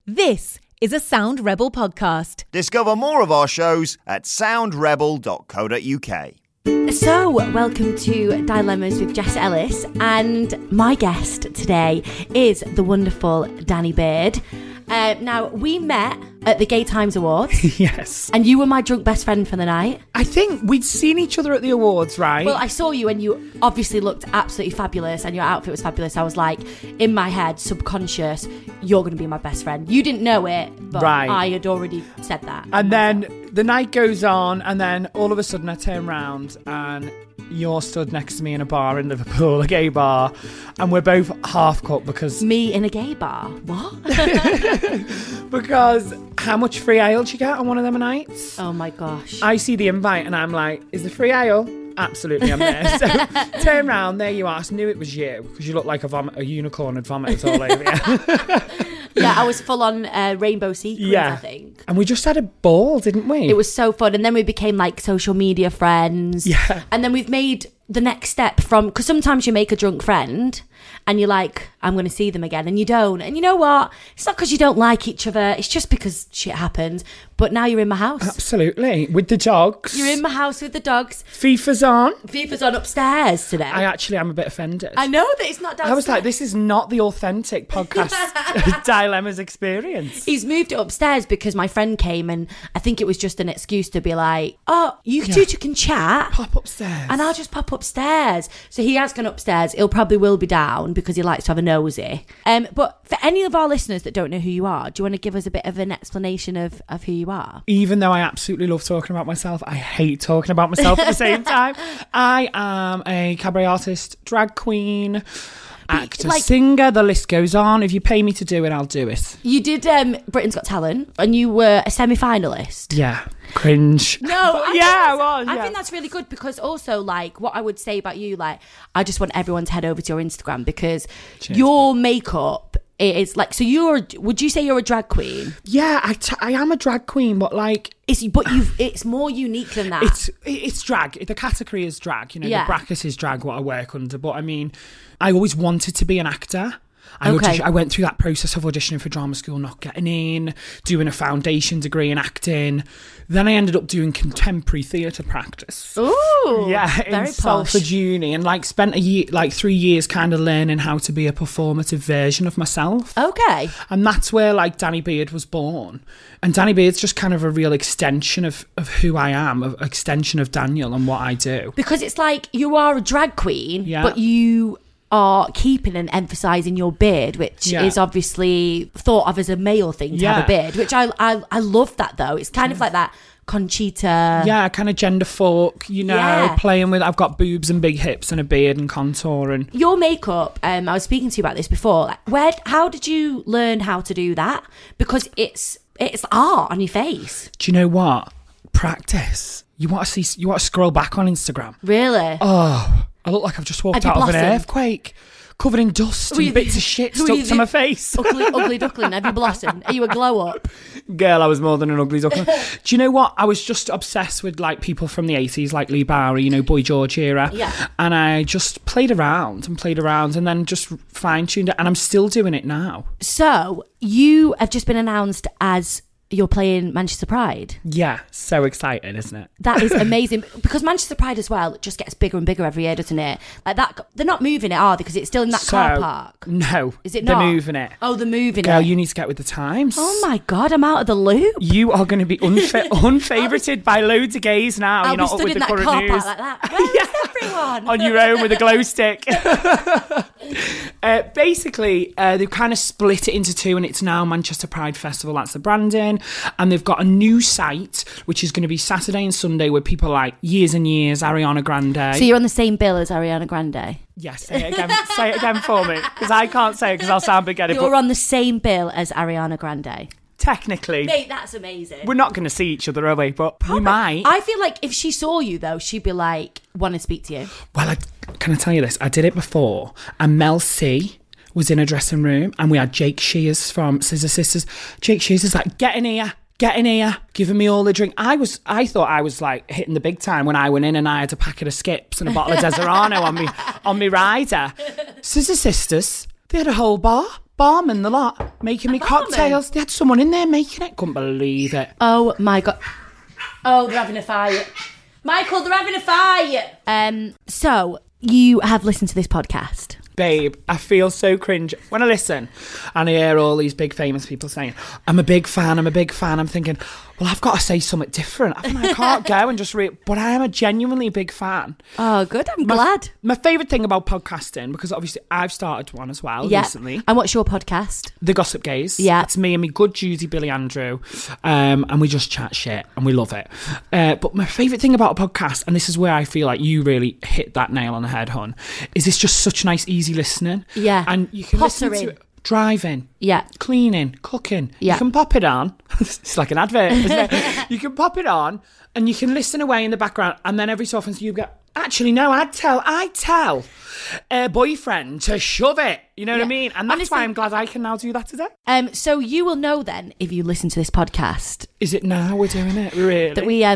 This is a Sound Rebel podcast. Discover more of our shows at soundrebel.co.uk. So, welcome to Dilemmas with Jess Ellis, and my guest today is the wonderful Danny Beard. Now, we met at the Gay Times Awards. Yes. And you were my drunk best friend for the night. I think we'd seen each other at the awards, right? Well, I saw you and you obviously looked absolutely fabulous and your outfit was fabulous. I was like, in my head, subconscious, you're going to be my best friend. You didn't know it, but right. I had already said that. And then the night goes on, and then all of a sudden I turn round and you're stood next to me in a bar in Liverpool, a gay bar, and we're both half cut because... Me in a gay bar? What? Because how much free ale do you get on one of them nights? Oh my gosh. I see the invite and I'm like, is there free ale? Absolutely, I'm there. So turn round, there you are. I knew it was you because you look like a unicorn had vomited all over you. Yeah, I was full on rainbow sequins, I think. And we just had a ball, didn't we? It was so fun. And then we became like social media friends. Yeah. And then we've made the next step from, because sometimes you make a drunk friend and you're like, I'm going to see them again, and you don't. And you know what? It's not because you don't like each other. It's just because shit happens. But now you're in my house. Absolutely. With the dogs. You're in my house with the dogs. FIFA's on. FIFA's on upstairs today. I actually am a bit offended. I know that it's not downstairs. I was like, this is not the authentic podcast Dilemmas experience. He's moved it upstairs because my friend came, and I think it was just an excuse to be like, oh, you two can chat. Pop upstairs. And I'll just pop upstairs. So he has gone upstairs. He'll probably will be down because he likes to have a nosy. But for any of our listeners that don't know who you are, do you want to give us a bit of an explanation of who you are? Even though I absolutely love talking about myself, I hate talking about myself at the same time. I am a cabaret artist, drag queen, actor, singer, the list goes on. If you pay me to do it, I'll do it. You did Britain's Got Talent and you were a semi-finalist. Yeah. Cringe. No, I was. I think that's really good because also, like, what I would say about you, like, I just want everyone to head over to your Instagram because your makeup is like, so would you say you're a drag queen? Yeah, I am a drag queen, but like... It's more unique than that. It's drag. The category is drag, you know, Yeah. the bracket is drag, what I work under. But I mean, I always wanted to be an actor. I went through that process of auditioning for drama school, not getting in, doing a foundation degree in acting. Then I ended up doing contemporary theatre practice. Ooh, yeah, in Salford Uni, and like spent 3 years kind of learning how to be a performative version of myself. Okay. And that's where like Danny Beard was born. And Danny Beard's just kind of a real extension of who I am, an extension of Daniel and what I do. Because it's like you are a drag queen, but you are keeping and emphasising your beard, which is obviously thought of as a male thing to have a beard, which I love that though. It's kind of like that Conchita. Yeah, kind of gender fork, you know, playing with, I've got boobs and big hips and a beard and contour. And your makeup, I was speaking to you about this before, like, how did you learn how to do that? Because it's art on your face. Do you know what? Practice. You want to scroll back on Instagram. Really? Oh, I look like I've just walked out of an earthquake, covered in dust and bits of shit stuck to my face. Ugly duckling, have you blossomed? Are you a glow up? Girl, I was more than an ugly duckling. Do you know what? I was just obsessed with like people from the 80s, like Lee Bowery, you know, Boy George era. Yeah. And I just played around and then just fine-tuned it, and I'm still doing it now. So, you have just been announced as... You're playing Manchester Pride. Yeah, so exciting, isn't it? That is amazing. Because Manchester Pride as well just gets bigger and bigger every year, doesn't it? Like that, they're not moving it, are they? Because it's still in that car park. No. Is it not? They're moving it. Oh, they're moving Girl, it. you need to get with the times. Oh my God, I'm out of the loop. You are going to be unfavourited by loads of gays now. I'll You're not up with the current news. I'll be stood in that car park like that. Where is everyone? On your own with a glow stick. Basically, they've kind of split it into two, and it's now Manchester Pride Festival. That's the branding. And they've got a new site, which is going to be Saturday and Sunday, with people like Years and Years, Ariana Grande. So you're on the same bill as Ariana Grande? Yes, say it again. Say it again for me, because I can't say it because I'll sound big-headed. You're on the same bill as Ariana Grande. Technically. Mate, that's amazing. We're not going to see each other, are we? But we might. I feel like if she saw you, though, she'd be like, want to speak to you. Well, can I tell you this? I did it before, and Mel C was in a dressing room, and we had Jake Shears from Scissor Sisters. Jake Shears is like, get in here, giving me all the drink. I thought I was like hitting the big time when I went in, and I had a packet of Skips and a bottle of Deserano on me rider. Scissor Sisters, they had a whole bar. barman, the lot, making me cocktails. They had someone in there making it. Couldn't believe it. Oh my God. Oh, they're having a fight. Michael, they're having a fight. So you have listened to this podcast. Babe, I feel so cringe when I listen and I hear all these big famous people saying, I'm a big fan. I'm thinking, well, I've got to say something different. I can't go and just but I am a genuinely big fan. Oh, good. I'm glad. My favourite thing about podcasting, because obviously I've started one as well recently. And what's your podcast? The Gossip Gaze. Yeah. It's me and me good Judy Billy Andrew. And we just chat shit and we love it. But my favourite thing about a podcast, and this is where I feel like you really hit that nail on the head, hon, is it's just such nice, easy listening. Yeah. And you can listen to it. Driving, cleaning, cooking. You can pop it on. It's like an advert, isn't it? You can pop it on and you can listen away in the background, and then every so often you go, actually, no, I'd tell a boyfriend to shove it. You know what I mean? And that's why I'm glad I can now do that today. So you will know then, if you listen to this podcast. Is it now we're doing it? Really? That we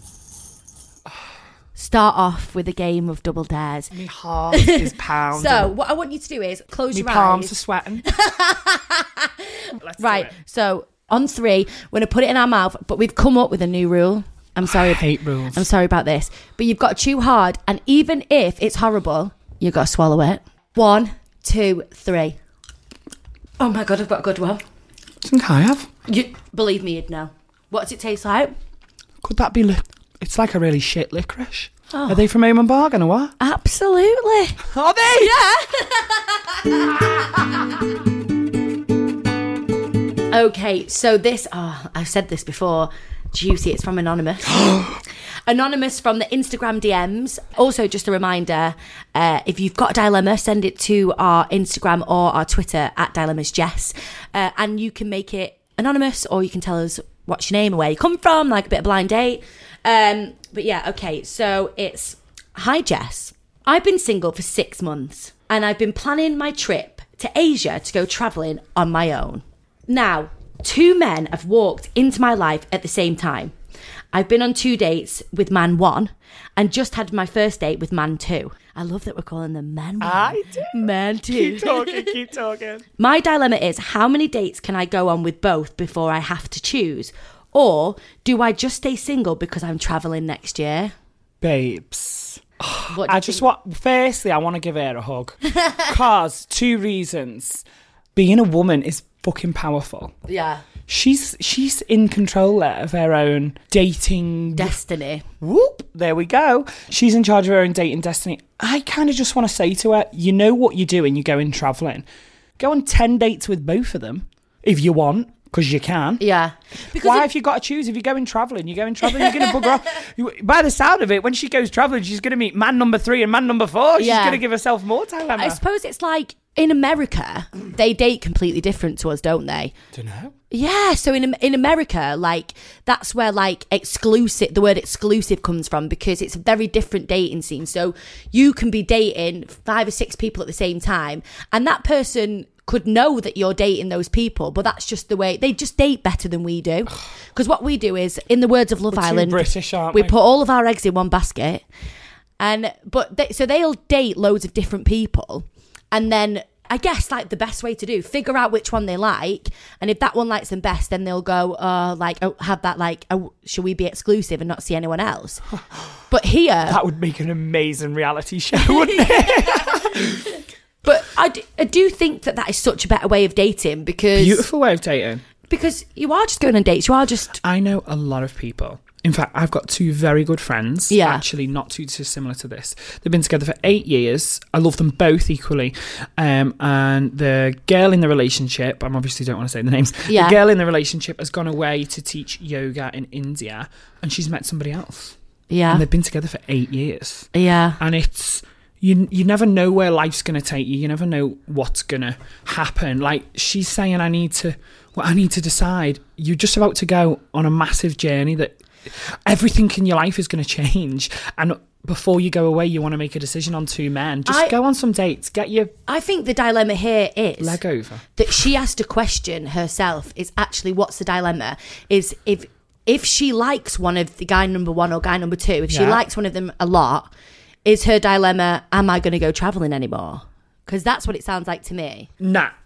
start off with a game of double dares. My heart is pounding. So what I want you to do is close your eyes. My palms are sweating. Right. So on 3, we're going to put it in our mouth, but we've come up with a new rule. I'm sorry. I hate rules. I'm sorry about this. But you've got to chew hard, and even if it's horrible, you've got to swallow it. 1, 2, 3. Oh my God, I've got a good one. I think I have. You believe me, you'd know. What does it taste like? Could that be it's like a really shit licorice. Oh. Are they from Home and Bargain or what? Absolutely. Are they? Yeah. Okay, so this, I've said this before, juicy, it's from Anonymous. Anonymous from the Instagram DMs. Also, just a reminder, if you've got a dilemma, send it to our Instagram or our Twitter at DilemmasJess. And you can make it anonymous, or you can tell us what's your name and where you come from, like a bit of blind date. But yeah, okay, so it's, hi Jess, I've been single for 6 months and I've been planning my trip to Asia to go travelling on my own. Now, 2 men have walked into my life at the same time. I've been on 2 dates with man 1 and just had my first date with man 2. I love that we're calling them man 1. I do. Man 2. Keep talking. My dilemma is, how many dates can I go on with both before I have to choose? Or do I just stay single because I'm travelling next year? Babes. Firstly, I want to give her a hug. Because 2 reasons. Being a woman is fucking powerful. Yeah. She's in control there of her own dating destiny. Whoop, there we go. She's in charge of her own dating destiny. I kind of just want to say to her, you know what you're doing, you're going travelling. Go on 10 dates with both of them if you want. Because you can. Yeah. Because why have you got to choose? If you're going travelling, you're going to bugger off. By the sound of it, when she goes travelling, she's going to meet man number 3 and man number 4. She's going to give herself more dilemma. I suppose it's like, in America, they date completely different to us, don't they? Don't know. Yeah, so in America, like, that's where, like, the word exclusive comes from, because it's a very different dating scene. So you can be dating 5 or 6 people at the same time, and that person could know that you're dating those people, but that's just the way they just date better than we do. Because what we do is, in the words of Love Island, British, aren't we put all of our eggs in one basket, so they'll date loads of different people, and then I guess like the best way to figure out which one they like, and if that one likes them best, then they'll go have that should we be exclusive and not see anyone else? But here, that would make an amazing reality show, wouldn't it? But I do think that is such a better way of dating, because... Beautiful way of dating. Because you are just going on dates. You are just... I know a lot of people. In fact, I've got 2 very good friends. Yeah. Actually, not too dissimilar to this. They've been together for 8 years. I love them both equally. And the girl in the relationship, I obviously don't want to say the names. Yeah. The girl in the relationship has gone away to teach yoga in India, and she's met somebody else. Yeah. And they've been together for 8 years. Yeah. And it's... You never know where life's going to take you. You never know what's going to happen. Like, she's saying, I need to decide. You're just about to go on a massive journey that everything in your life is going to change. And before you go away, you want to make a decision on 2 men. Just go on some dates. I think the dilemma here is... leg over. That she has to question herself is actually, what's the dilemma? Is if she likes one of the guy number 1 or guy number 2, if she likes one of them a lot... Is her dilemma, am I going to go travelling anymore? Because that's what it sounds like to me. Nah,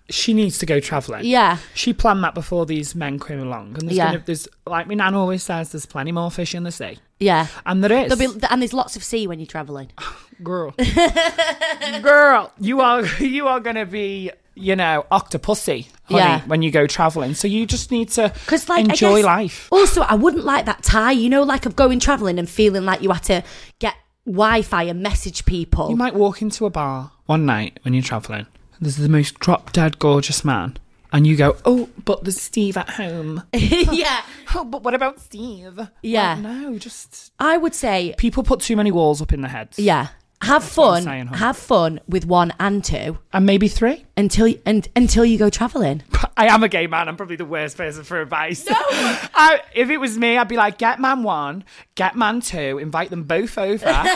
she needs to go travelling. Yeah. She planned that before these men came along. And there's like my nan always says, there's plenty more fish in the sea. Yeah. And there is. And there's lots of sea when you're travelling. Girl. Girl, you are going to be, octopussy, honey, when you go travelling. So you just need to enjoy life. Also, I wouldn't like that tie, of going travelling and feeling like you had to get Wi-Fi and message people. You might walk into a bar one night when you're travelling. There's the most drop-dead gorgeous man. And you go, oh, but there's Steve at home. Yeah. Oh, but what about Steve? Yeah. Like, no, just... I would say... People put too many walls up in their heads. Yeah. Have fun with 1 and 2. And maybe 3. Until you go travelling. I am a gay man. I'm probably the worst person for advice. No! If it was me, I'd be like, get man 1, get man 2, invite them both over. And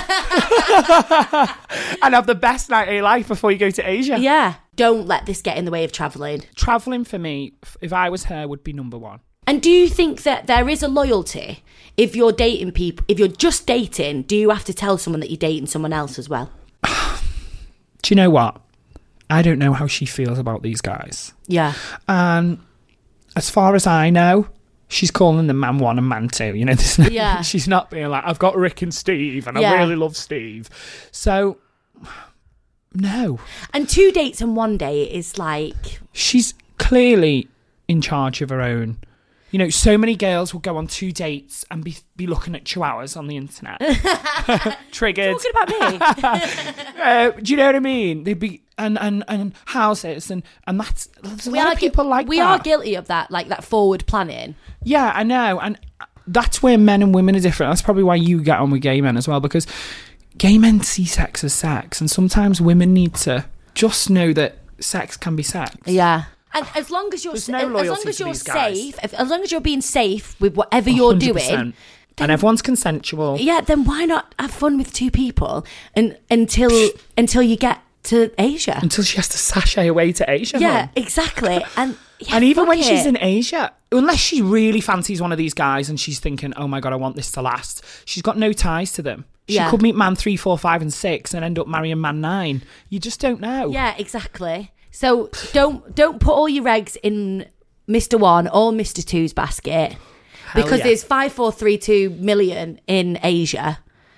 have the best night of your life before you go to Asia. Yeah. Don't let this get in the way of travelling. Travelling for me, if I was her, would be number 1. And do you think that there is a loyalty if you're dating people? If you're just dating, do you have to tell someone that you're dating someone else as well? Do you know what? I don't know how she feels about these guys. Yeah. And as far as I know, she's calling them man 1 and man 2. Yeah. She's not being like, I've got Rick and Steve and I really love Steve. So, no. And 2 dates and 1 day is like... She's clearly in charge of her own... so many girls will go on 2 dates and be looking at chihuahuas on the internet. Triggered. Talking about me. Do you know what I mean? They'd be and houses and that's there's a lot of people like that. We are guilty of that, like that forward planning. Yeah, I know, and that's where men and women are different. That's probably why you get on with gay men as well, because gay men see sex as sex, and sometimes women need to just know that sex can be sex. Yeah. And as long as you're safe, as long as you're being safe with whatever you're 100%. Doing, and everyone's consensual. Yeah, then why not have fun with 2 people until you get to Asia? Until she has to sashay away to Asia. Yeah, Mom. Exactly. And even when she's in Asia, unless she really fancies one of these guys and she's thinking, oh my God, I want this to last, she's got no ties to them. She could meet man 3, 4, 5 and 6 and end up marrying man 9. You just don't know. Yeah, exactly. So don't put all your eggs in Mr. 1 or Mr. 2's basket because there's 5432 million in Asia.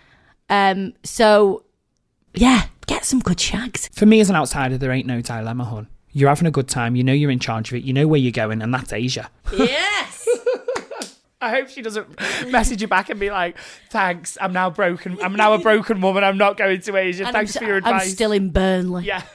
So yeah, get some good shags. For me as an outsider, there ain't no dilemma, hon. You're having a good time. You know you're in charge of it. You know where you're going, and that's Asia. Yes. I hope she doesn't message you back and be like, thanks, I'm now broken. I'm now a broken woman. I'm not going to Asia. And thanks for your advice. I'm still in Burnley. Yeah.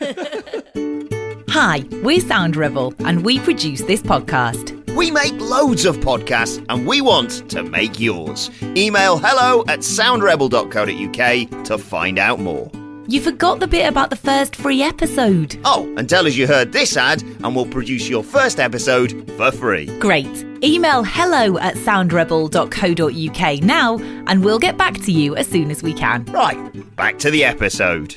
Hi, we're Sound Rebel, and we produce this podcast. We make loads of podcasts, and we want to make yours. Email hello@soundrebel.co.uk to find out more. You forgot the bit about the first free episode. Oh, and tell us you heard this ad, and we'll produce your first episode for free. Great. Email hello@soundrebel.co.uk now, and we'll get back to you as soon as we can. Right, back to the episode.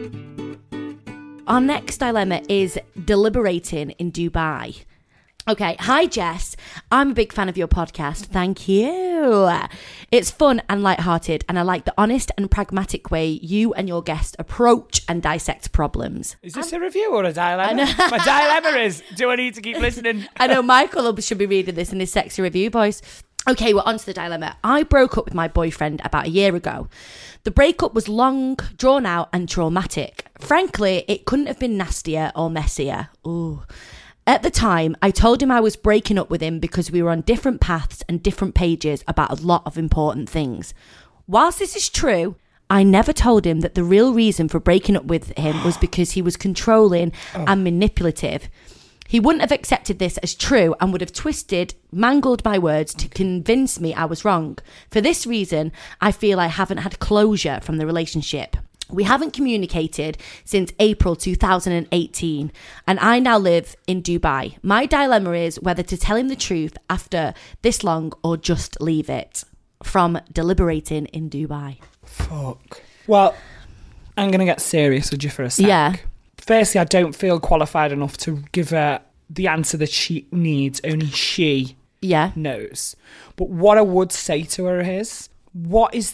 Our next dilemma is deliberating in Dubai. Okay, hi Jess. I'm a big fan of your podcast. Thank you. It's fun and lighthearted, and I like the honest and pragmatic way you and your guest approach and dissect problems. Is this a review or a dilemma? My dilemma is, do I need to keep listening? I know Michael should be reading this in his sexy review voice. Okay, we're on to the dilemma. I broke up with my boyfriend about a year ago. The breakup was long, drawn out and traumatic. Frankly, it couldn't have been nastier or messier. Ooh. At the time, I told him I was breaking up with him because we were on different paths and different pages about a lot of important things. Whilst this is true, I never told him that the real reason for breaking up with him was because he was controlling and manipulative. He wouldn't have accepted this as true and would have mangled my words to convince me I was wrong. For this reason, I feel I haven't had closure from the relationship. We haven't communicated since April 2018, and I now live in Dubai. My dilemma is whether to tell him the truth after this long or just leave it. From Deliberating in Dubai. Fuck. Well, I'm going to get serious with you for a sec. Yeah. Firstly, I don't feel qualified enough to give her the answer that she needs. Only she knows. But what I would say to her is, what is the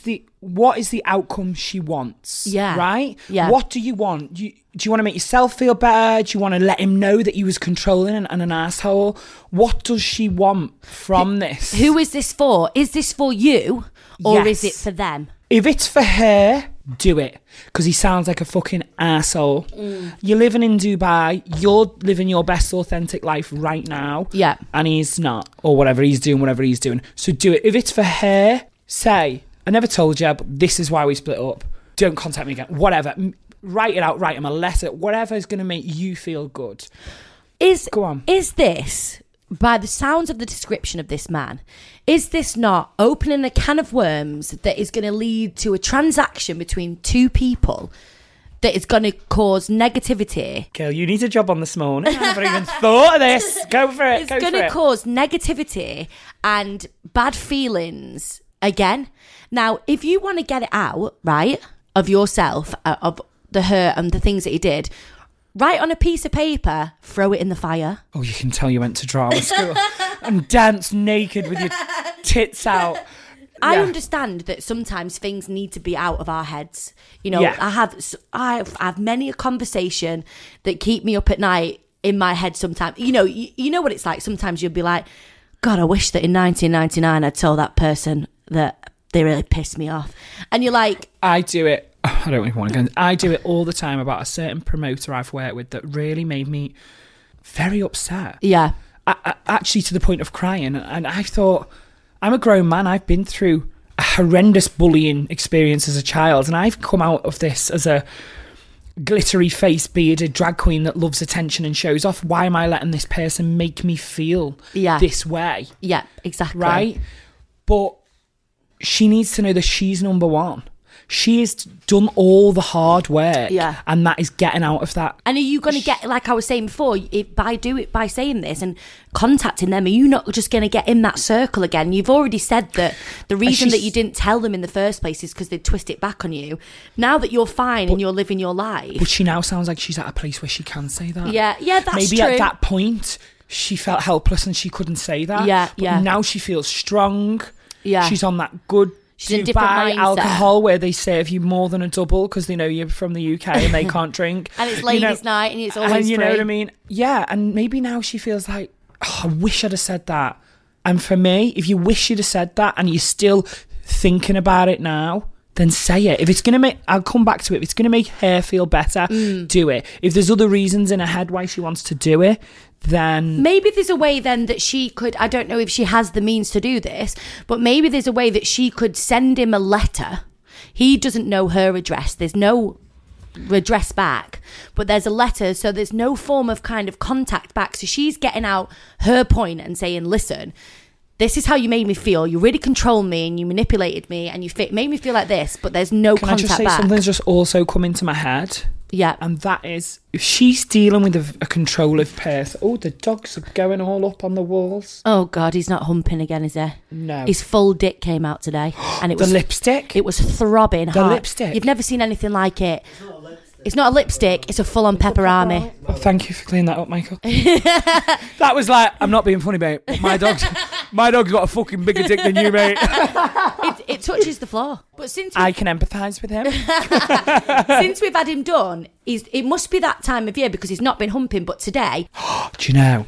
what is the outcome she wants? Yeah. Right? Yeah. What do you want? Do you want to make yourself feel better? Do you want to let him know that he was controlling and an asshole? What does she want from this? Who is this for? Is this for you, or Yes. is it for them? If it's for her, do it. Because he sounds like a fucking asshole. You're living in Dubai. You're living your best authentic life right now. Yeah. And he's not. Or whatever he's doing. So do it. If it's for her, say, I never told you, but this is why we split up. Don't contact me again. Whatever. Write it out. Write him a letter. Whatever is going to make you feel good. Go on. Is this, by the sounds of the description of this man, is this not opening a can of worms that is going to lead to a transaction between two people that is going to cause negativity? Girl, you need a job on this morning. I never even thought of this. Go for it. It's going to cause negativity and bad feelings again. Now, if you want to get it out, right, of yourself, of the hurt and the things that he did, write on a piece of paper, throw it in the fire. Oh, you can tell you went to drama school and danced naked with your tits out. I Yeah. understand that sometimes things need to be out of our heads. You know, Yeah. I have many a conversation that keep me up at night in my head sometimes. You know what it's like. Sometimes you'll be like, God, I wish that in 1999 I'd told that person that they really pissed me off. And you're like... I do it. I don't even want to go. I do it all the time about a certain promoter I've worked with that really made me very upset. Yeah. I, actually, to the point of crying. And I thought, I'm a grown man. I've been through a horrendous bullying experience as a child. And I've come out of this as a glittery face, bearded drag queen that loves attention and shows off. Why am I letting this person make me feel this way? Yeah, exactly. Right? But she needs to know that she's number one. She has done all the hard work, and that is getting out of that. And are you going to get, like I was saying before, by saying this and contacting them, are you not just going to get in that circle again? You've already said that the reason that you didn't tell them in the first place is because they'd twist it back on you. Now that you're fine and you're living your life, but she now sounds like she's at a place where she can say that. Yeah, that's maybe true. At that point she felt helpless and she couldn't say that. Yeah. Now she feels strong. Yeah, she's on that good. She's in a different mindset. Alcohol where they serve you more than a double because they know you're from the UK and they can't drink. And it's ladies' night and it's always and you free. know what I mean? Yeah, and maybe now she feels like, oh, I wish I'd have said that. And for me, if you wish you'd have said that and you're still thinking about it now, then say it. If it's going to make, I'll come back to it, if it's going to make her feel better, do it. If there's other reasons in her head why she wants to do it, then maybe there's a way then that she could, I don't know if she has the means to do this, but maybe there's a way that she could send him a letter. He doesn't know her address. There's no address back, but there's a letter, so there's no form of kind of contact back. So she's getting out her point and saying, listen, this is how you made me feel. You really controlled me and you manipulated me and you made me feel like this, but there's no Can contact I just say back. something's just also come into my head? Yeah. And that is, if she's dealing with a controlling person... Oh, the dogs are going all up on the walls. Oh, God, he's not humping again, is he? No. His full dick came out today. And it was the lipstick? It was throbbing hard. The lipstick? You've never seen anything like it. It's not a lipstick, it's a full-on pepperami. Oh, thank you for cleaning that up, Michael. That was like, I'm not being funny, mate, but my dog's got a fucking bigger dick than you, mate. It touches the floor. But since I can empathise with him. Since we've had him done, it must be that time of year because he's not been humping, but today... Do you know,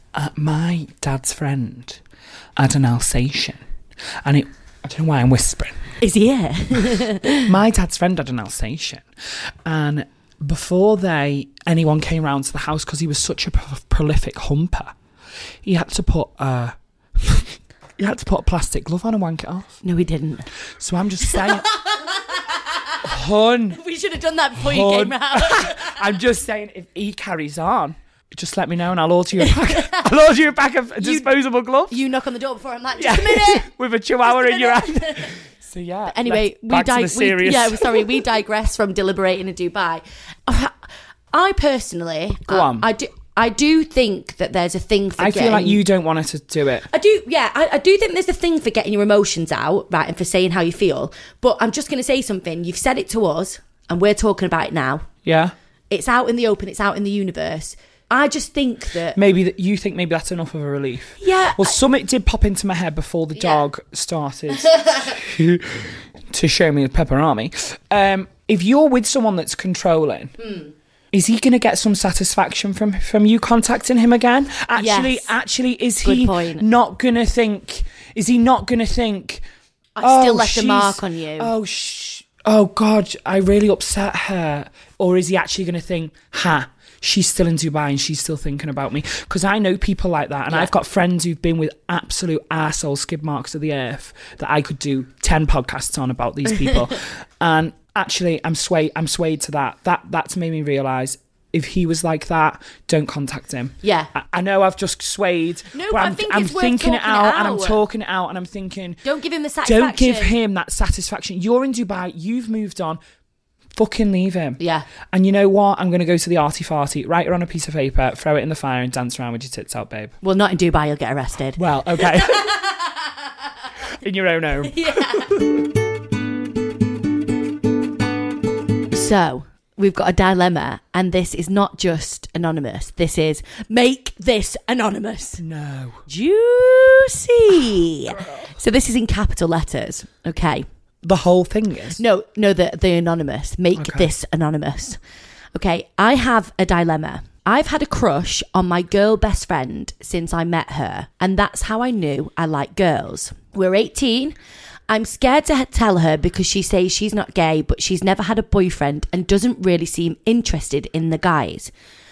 my dad's friend had an Alsatian, and I don't know why I'm whispering. Is he here? My dad's friend had an Alsatian, and before anyone came round to the house, because he was such a prolific humper, he had to put a plastic glove on and wank it off. No, he didn't. So I'm just saying, hun. We should have done that before you came round. I'm just saying, if he carries on, just let me know and I'll order you a pack. I'll order you a pack of disposable gloves. You knock on the door before I'm like, just a minute. With a chihuahua in your hand. So yeah. Anyway, we digress from deliberating in Dubai. I personally, go on. I do think that there's a thing for. I feel like you don't want her to do it. I do, yeah. I do think there's a thing for getting your emotions out, right, and for saying how you feel. But I'm just going to say something. You've said it to us, and we're talking about it now. Yeah. It's out in the open. It's out in the universe. I just think that you think maybe that's enough of a relief. Yeah. Well, something did pop into my head before the dog started to show me with Pepperami. If you're with someone that's controlling, is he going to get some satisfaction from you contacting him again? Actually, is he not going to think? Is he not going to think? I still left a mark on you. Oh God, I really upset her. Or is he actually going to think, she's still in Dubai and she's still thinking about me? Because I know people like that, and I've got friends who've been with absolute arsehole skid marks of the earth that I could do 10 podcasts on about these people. And actually, I'm swayed to that. That's made me realise, if he was like that, don't contact him. Yeah. I know I've just swayed. No, but I'm thinking it out, and I'm talking it out, and I'm thinking, don't give him the satisfaction. Don't give him that satisfaction. You're in Dubai, you've moved on. Fucking leave him. Yeah. And you know what? I'm going to go to the arty farty, write her on a piece of paper, throw it in the fire, and dance around with your tits out, babe. Well, not in Dubai, you'll get arrested. Well, okay. In your own home. Yeah. So, we've got a dilemma, and this is not just anonymous. This is make this anonymous. No. Juicy. So this is in capital letters. Okay. The whole thing is? No, the anonymous. Make this anonymous. Okay, I have a dilemma. I've had a crush on my girl best friend since I met her, and that's how I knew I like girls. We're 18. I'm scared to tell her because she says she's not gay, but she's never had a boyfriend and doesn't really seem interested in the guys.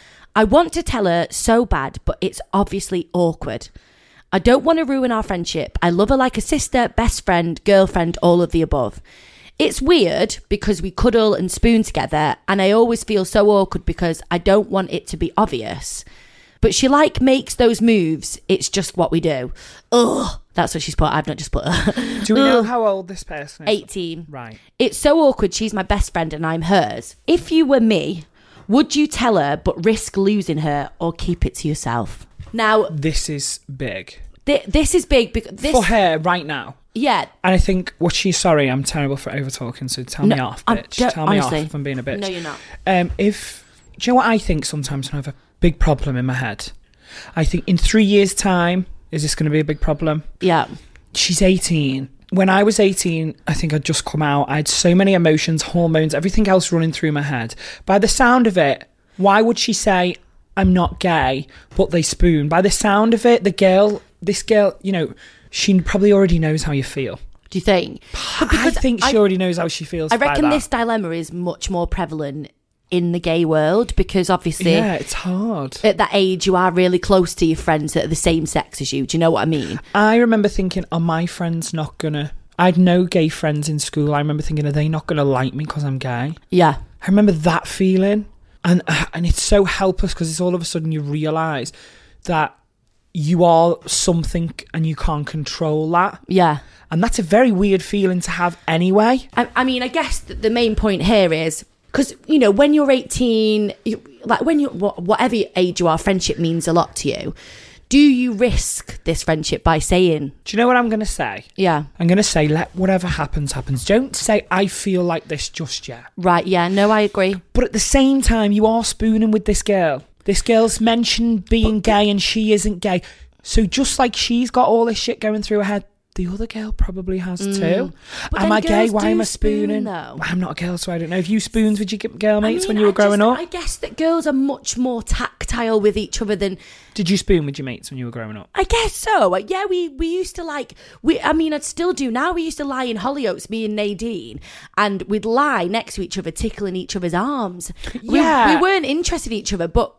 I want to tell her so bad, but it's obviously awkward. I don't want to ruin our friendship. I love her like a sister, best friend, girlfriend, all of the above. It's weird because we cuddle and spoon together, and I always feel so awkward because I don't want it to be obvious. But she makes those moves. It's just what we do. Ugh. That's what she's put. I've not just put her. Do we know how old this person is? 18. Right. It's so awkward. She's my best friend and I'm hers. If you were me, would you tell her but risk losing her, or keep it to yourself? Now, this is big. This is big because for her right now. Yeah. And I think sorry, I'm terrible for over talking, so tell me off, bitch. Tell me off if I'm being a bitch. No, you're not. Do you know what I think sometimes when I have a big problem in my head? I think in 3 years' time, is this going to be a big problem? Yeah. She's 18. When I was 18, I think I'd just come out. I had so many emotions, hormones, everything else running through my head. By the sound of it, why would she say, I'm not gay, but they spoon? By the sound of it, this girl, she probably already knows how you feel. Do you think? I think she already knows how she feels. I reckon this dilemma is much more prevalent in the gay world because obviously... Yeah, it's hard. At that age, you are really close to your friends that are the same sex as you. Do you know what I mean? I remember thinking, are my friends not going to... I had no gay friends in school. I remember thinking, are they not going to like me because I'm gay? Yeah. I remember that feeling. And it's so helpless because it's all of a sudden you realise that you are something and you can't control that. Yeah. And that's a very weird feeling to have anyway. I mean, I guess the main point here is, because, when you're 18, whatever age you are, friendship means a lot to you. Do you risk this friendship by saying... Do you know what I'm going to say? Yeah. I'm going to say, let whatever happens, happens. Don't say, I feel like this just yet. Right, yeah. No, I agree. But at the same time, you are spooning with this girl. This girl's mentioned being gay and she isn't gay. So just like she's got all this shit going through her head, the other girl probably has too. Am I gay? Why am I spooning? I'm not a girl, so I don't know. Have you spoons with your girl mates when you were growing up? I guess that girls are much more tactile with each other than... Did you spoon with your mates when you were growing up? I guess so. Yeah, we used to I'd still do now. We used to lie in Hollyoaks, me and Nadine, and we'd lie next to each other, tickling each other's arms. Yeah. We weren't interested in each other, but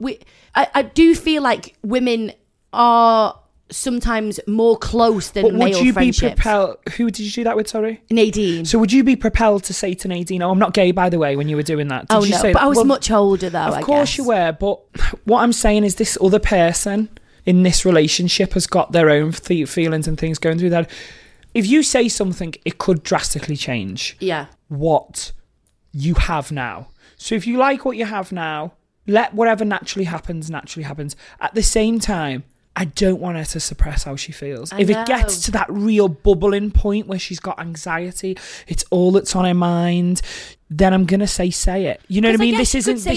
I do feel like women are sometimes more close than male friendships. Would you be propelled? Who did you do that with, sorry? Nadine. So would you be propelled to say to Nadine, I'm not gay, by the way, when you were doing that? Did you say, but I was much older though, Of course you were, but what I'm saying is this other person in this relationship has got their own feelings and things going through that. If you say something, it could drastically change what you have now. So if you like what you have now, let whatever naturally happens. At the same time, I don't want her to suppress how she feels. If it gets to that real bubbling point where she's got anxiety, it's all that's on her mind, then I'm going to say it. You know what I mean? This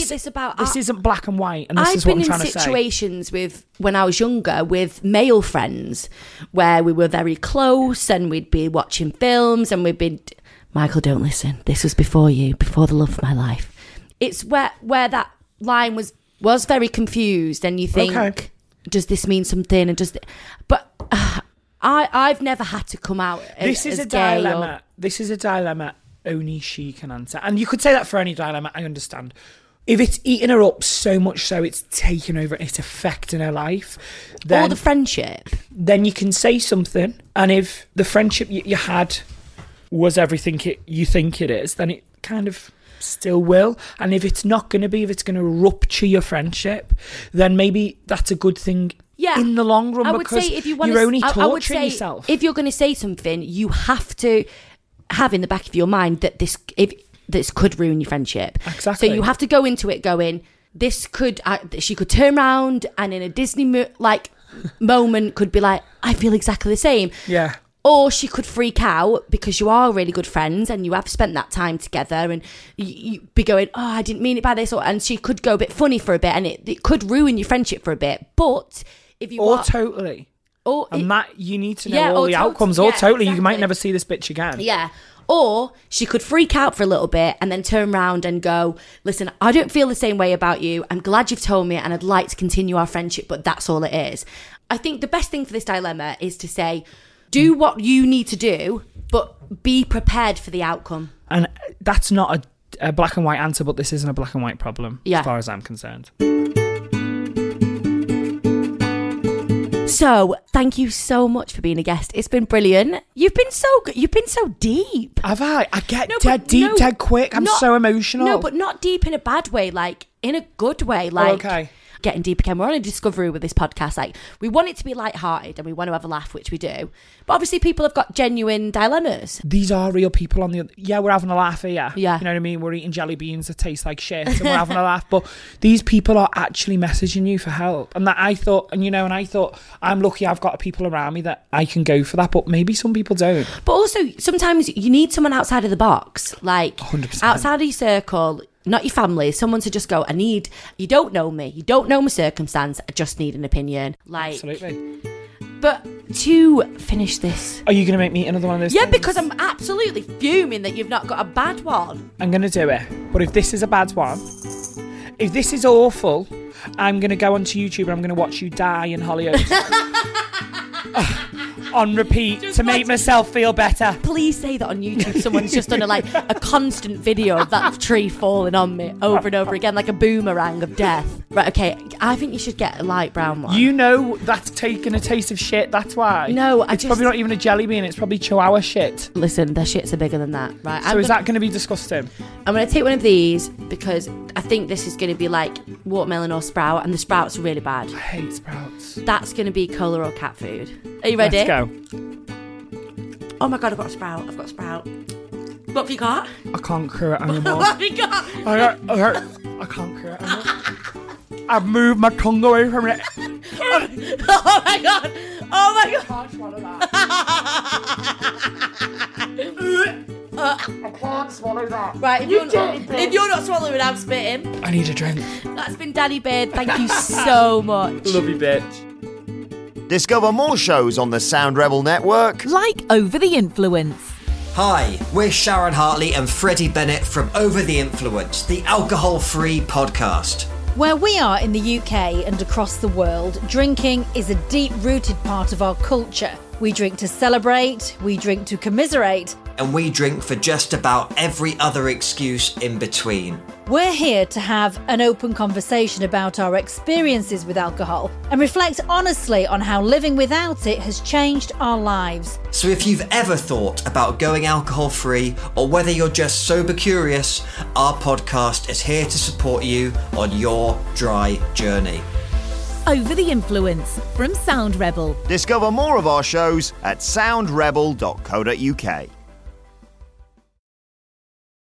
isn't black and white, and this is what I'm trying to say. I've been in situations when I was younger with male friends where we were very close and we'd be watching films and we'd be... Michael, don't listen. This was before you, before the love of my life. It's where that line was very confused, and you think, does this mean something? And but I've never had to come out. This is a dilemma. This is a dilemma only she can answer, and you could say that for any dilemma. I understand. If it's eating her up so much so it's taking over and it's affecting her life, then, or the friendship, then you can say something. And if the friendship you had was everything you think it is, then it kind of still will. And if it's not going to be, if it's going to rupture your friendship, then maybe that's a good thing in the long run. I would say if you want you're only torturing yourself. If you're going to say something, you have to have in the back of your mind that this could ruin your friendship. Exactly. So you have to go into it going, this could, she could turn around and in a Disney moment could be like, I feel exactly the same. Yeah. Or she could freak out because you are really good friends and you have spent that time together, and you be going, oh, I didn't mean it by this. And she could go a bit funny for a bit, and it could ruin your friendship for a bit. But if you totally. That you need to know all the outcomes. Exactly. You might never see this bitch again. Yeah. Or she could freak out for a little bit and then turn around and go, listen, I don't feel the same way about you. I'm glad you've told me and I'd like to continue our friendship, but that's all it is. I think the best thing for this dilemma is to say, do what you need to do, but be prepared for the outcome. And that's not a black and white answer, but this isn't a black and white problem as far as I'm concerned. So, thank you so much for being a guest. It's been brilliant. You've been so good. You've been so deep. Have I? I get dead quick. I'm so emotional. No, but not deep in a bad way, like in a good way. Like, getting deep again. We're on a discovery with this podcast. Like, we want it to be lighthearted and we want to have a laugh, which we do. But obviously people have got genuine dilemmas. These are real people on the other. Yeah, we're having a laugh here. Yeah. You know what I mean? We're eating jelly beans that taste like shit and we're having a laugh. But these people are actually messaging you for help. And that I thought, I'm lucky I've got people around me that I can go for that. But maybe some people don't. But also, sometimes you need someone outside of the box. Like, 100%. Outside of your circle, not your family, someone to just go, you don't know me, you don't know my circumstance, I just need an opinion. Like, absolutely. But to finish this... Are you going to make me another one of those things? Because I'm absolutely fuming that you've not got a bad one. I'm going to do it. But if this is a bad one, if this is awful, I'm going to go onto YouTube and I'm going to watch you die in Hollyoaks. On repeat to make myself feel better. Please say that on YouTube someone's just done a constant video of that tree falling on me over and over again, like a boomerang of death. Right, okay, I think you should get a light brown one. You know that's taking a taste of shit, that's why. No, it's probably not even a jelly bean, it's probably chihuahua shit. Listen, their shits are bigger than that, right? So is that going to be disgusting? I'm going to take one of these because I think this is going to be like watermelon or sprout, and the sprouts are really bad. I hate sprouts. That's going to be cola or cat food. Are you ready? Let's go. Oh my God, I've got a sprout. What have you got? I can't cure it anymore. What have you got? I can't cure it anymore. I've moved my tongue away from it. Oh my God. I can't swallow that. I can't swallow that. Right, if you're not swallowing, I'm spitting. I need a drink. That's been Danny Beard. Thank you so much. Love you, bitch. Discover more shows on the Sound Rebel Network. Like Over the Influence. Hi, we're Sharon Hartley and Freddie Bennett from Over the Influence, the alcohol-free podcast. Where we are in the UK and across the world, drinking is a deep-rooted part of our culture. We drink to celebrate, we drink to commiserate, and we drink for just about every other excuse in between. We're here to have an open conversation about our experiences with alcohol and reflect honestly on how living without it has changed our lives. So if you've ever thought about going alcohol-free or whether you're just sober curious, our podcast is here to support you on your dry journey. Over the Influence from Sound Rebel. Discover more of our shows at soundrebel.co.uk.